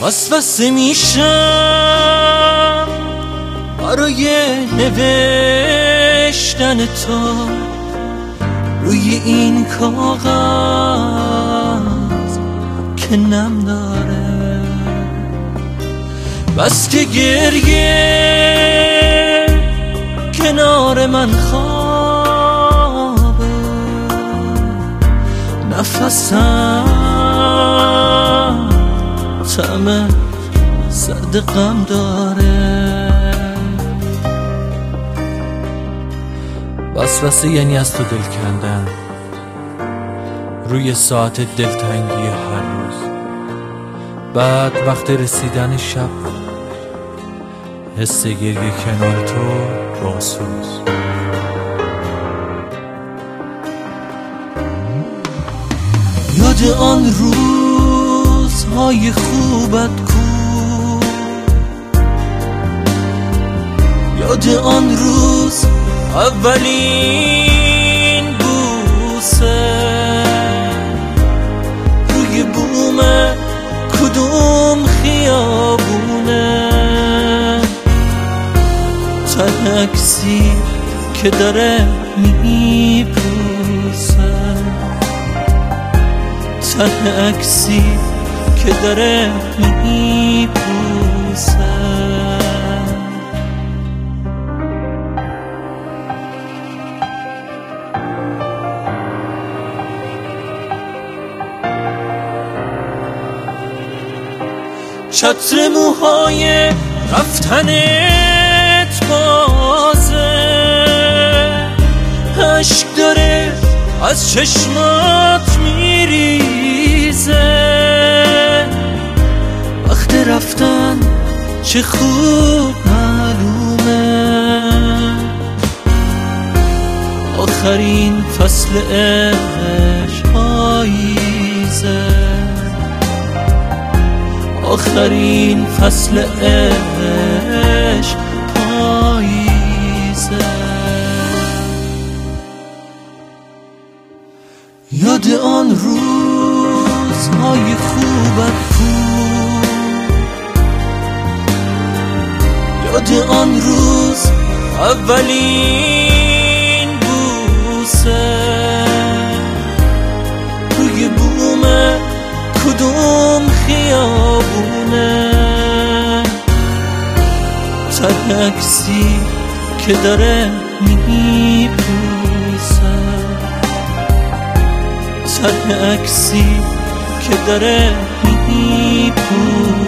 وسوسه میشم برای نوشتن تو روی این کاغذ که نم داره. بس که گریه کنار من خوابه، نفسم طعم سرد غم داره. وسوسه یعنی از تو دل کندن روی ساعت دلتنگی هر روز، بعد وقت رسیدن شب حس گریه کنار تو باسوز. یاد آن روزهای خوبت کو، یاد آن روز اولین بوسه روی بوم کدوم خیابونه، تنکسی که داره میپوسه، تنکسی که داره میپوسه. چتر موهای رفتنت بازه، عشق داره از چشمات میریزه. وقت رفتن چه خوب معلومه، آخرین فصل عشق پاییزه، آخرین فصل عشق پاییزه. یاد آن روزهای خوبت کو، یاد آن روز اولین بوسه روی بوم کدوم خیابونه، تنکسی که داره میپوسه، تنکسی که داره میپوسه.